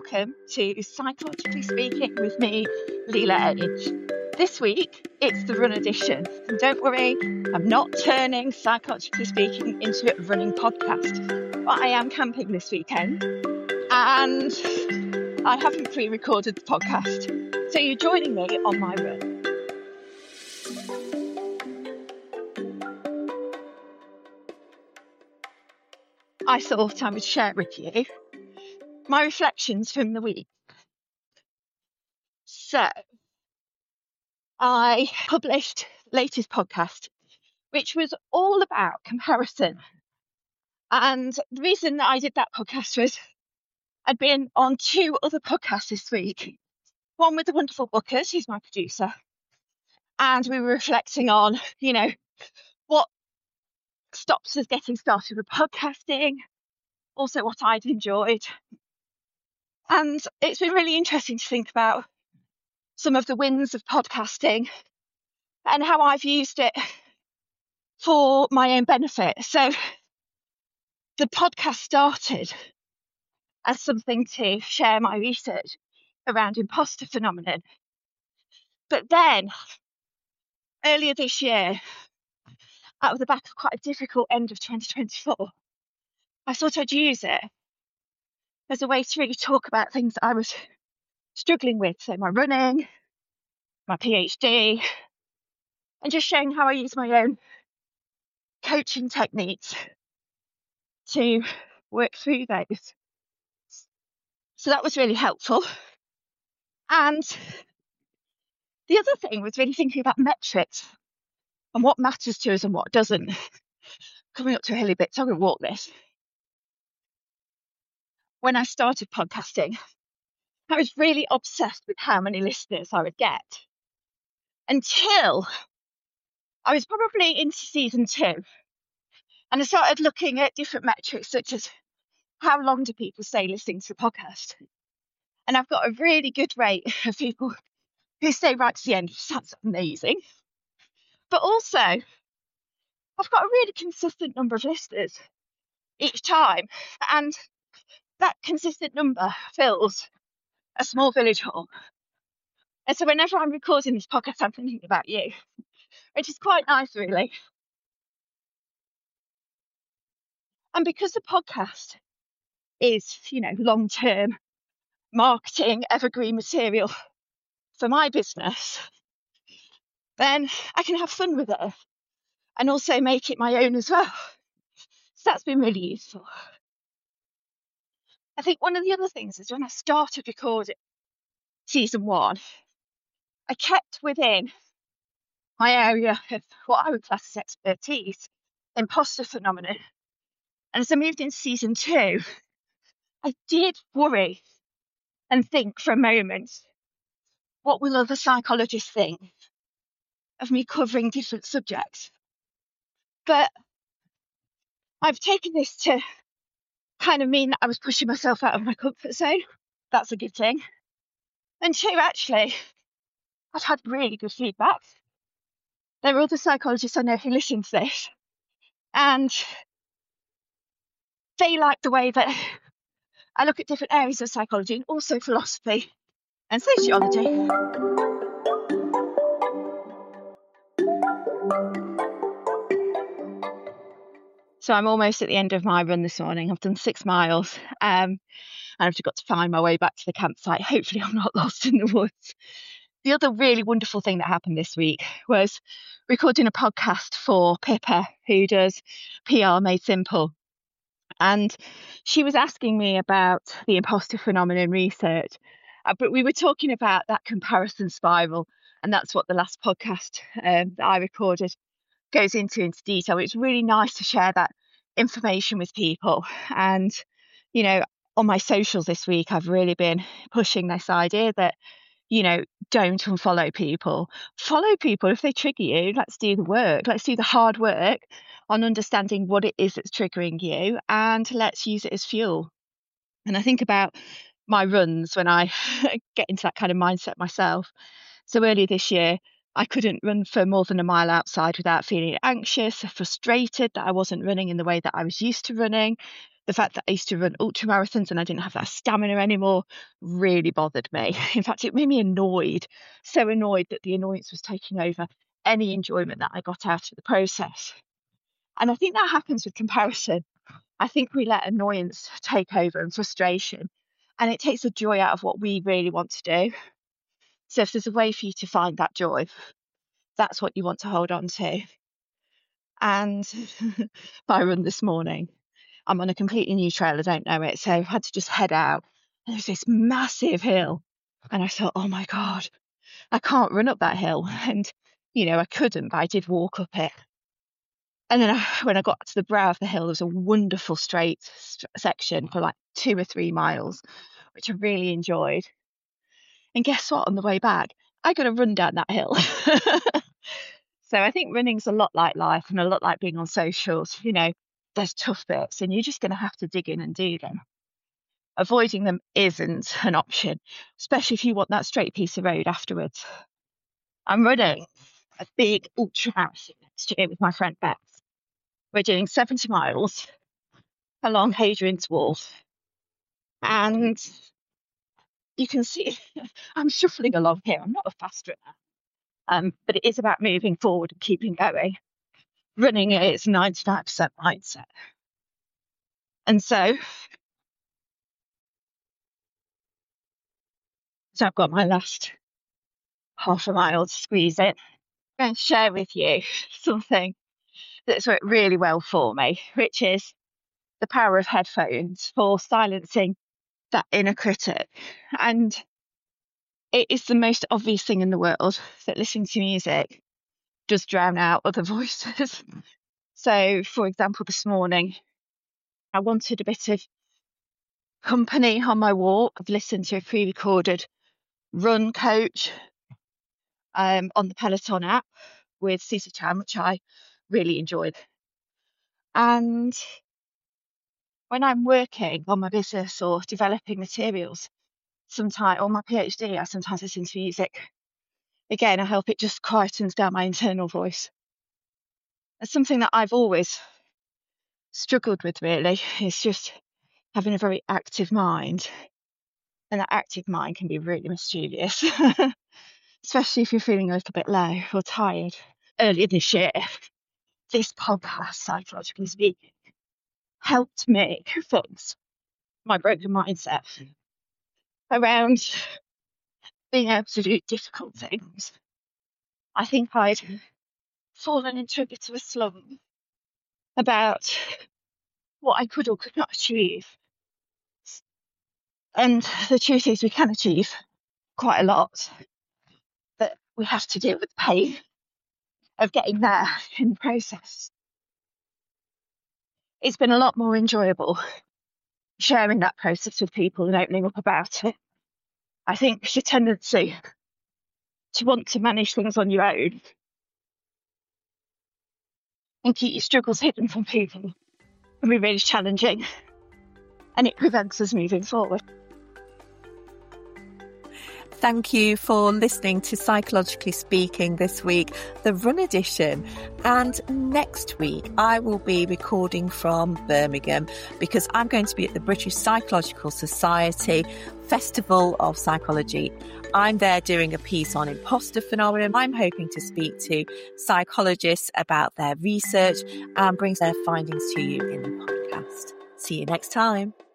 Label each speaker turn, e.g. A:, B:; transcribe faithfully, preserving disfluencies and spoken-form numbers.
A: welcome to Psychologically Speaking with me, Leela Age. This week, it's the run edition. And don't worry, I'm not turning Psychologically Speaking into a running podcast, but I am camping this weekend and I haven't pre-recorded the podcast. So you're joining me on my run. I thought I would share with you my reflections from the week. So I published the latest podcast, which was all about comparison. And the reason that I did that podcast was I'd been on two other podcasts this week. One with the wonderful Bookers, who's my producer. And we were reflecting on, you know, what stops us getting started with podcasting, also what I'd enjoyed. And it's been really interesting to think about some of the wins of podcasting and how I've used it for my own benefit. So the podcast started as something to share my research around imposter phenomenon. But then earlier this year, out of the back of quite a difficult end of twenty twenty-four, I thought I'd use it as a way to really talk about things that I was struggling with. So my running, my PhD, and just showing how I use my own coaching techniques to work through those. So that was really helpful. And the other thing was really thinking about metrics and what matters to us and what doesn't. Coming up to a hilly bit, so I'm going to walk this. When I started podcasting, I was really obsessed with how many listeners I would get until I was probably into season two. And I started looking at different metrics, such as how long do people stay listening to the podcast? And I've got a really good rate of people who stay right to the end, which sounds amazing. But also, I've got a really consistent number of listeners each time. And that consistent number fills a small village hall. And so whenever I'm recording this podcast, I'm thinking about you, which is quite nice, really. And because the podcast is, you know, long-term marketing, evergreen material for my business, then I can have fun with it and also make it my own as well. So that's been really useful. I think one of the other things is when I started recording season one, I kept within my area of what I would class as expertise, imposter phenomenon. And as I moved into season two, I did worry and think for a moment, what will other psychologists think of me covering different subjects? But I've taken this to kind of mean that I was pushing myself out of my comfort zone. That's a good thing. And two, actually, I've had really good feedback. There are other psychologists I know who listen to this, and they like the way that I look at different areas of psychology and also philosophy and sociology. So I'm almost at the end of my run this morning. I've done six miles um, and I've just got to find my way back to the campsite. Hopefully I'm not lost in the woods. The other really wonderful thing that happened this week was recording a podcast for Pippa, who does P R Made Simple. And she was asking me about the imposter phenomenon research, uh, but we were talking about that comparison spiral, and that's what the last podcast um, that I recorded goes into into detail. It's really nice to share that information with people. And, you know, on my socials this week, I've really been pushing this idea that, you know, don't unfollow people. Follow people if they trigger you. Let's do the work. Let's do the hard work on understanding what it is that's triggering you, and let's use it as fuel. And I think about my runs when I get into that kind of mindset myself. So earlier this year, I couldn't run for more than a mile outside without feeling anxious, frustrated that I wasn't running in the way that I was used to running. The fact that I used to run ultra marathons and I didn't have that stamina anymore really bothered me. In fact, it made me annoyed, so annoyed that the annoyance was taking over any enjoyment that I got out of the process. And I think that happens with comparison. I think we let annoyance take over and frustration, and it takes the joy out of what we really want to do. So if there's a way for you to find that joy, that's what you want to hold on to. And I run this morning. I'm on a completely new trail. I don't know it. So I had to just head out. And there's this massive hill. And I thought, oh my God, I can't run up that hill. And, you know, I couldn't, but I did walk up it. And then I, when I got to the brow of the hill, there was a wonderful straight st- section for like two or three miles, which I really enjoyed. And guess what? On the way back, I got to run down that hill. So I think running's a lot like life and a lot like being on socials. You know, there's tough bits and you're just going to have to dig in and do them. Avoiding them isn't an option, especially if you want that straight piece of road afterwards. I'm running a big ultra marathon next year with my friend Beth. We're doing seventy miles along Hadrian's Wall. And you can see I'm shuffling along here. I'm not a fast runner. Um, but it is about moving forward and keeping going. Running is ninety-nine percent mindset. And so, so I've got my last half a mile to squeeze in. I'm going to share with you something that's worked really well for me, which is the power of headphones for silencing that inner critic. And it is the most obvious thing in the world that listening to music does drown out other voices. So, for example, this morning, I wanted a bit of company on my walk. I've listened to a pre-recorded run coach um, on the Peloton app with Susie Chan, which I really enjoyed. And when I'm working on my business or developing materials, sometimes, or my PhD, I sometimes listen to music. Again, I hope it just quietens down my internal voice. It's something that I've always struggled with, really. It's just having a very active mind. And that active mind can be really mischievous, especially if you're feeling a little bit low or tired. Earlier this year, this podcast, Psychologically Speaking, helped me fix my broken mindset around being able to do difficult things. I think I'd fallen into a bit of a slump about what I could or could not achieve. And the truth is we can achieve quite a lot, but we have to deal with the pain of getting there in the process. It's been a lot more enjoyable sharing that process with people and opening up about it. I think it's your tendency to want to manage things on your own and keep your struggles hidden from people can be really challenging, and it prevents us moving forward.
B: Thank you for listening to Psychologically Speaking this week, the Run Edition. And next week, I will be recording from Birmingham because I'm going to be at the British Psychological Society Festival of Psychology. I'm there doing a piece on imposter phenomenon. I'm hoping to speak to psychologists about their research and bring their findings to you in the podcast. See you next time.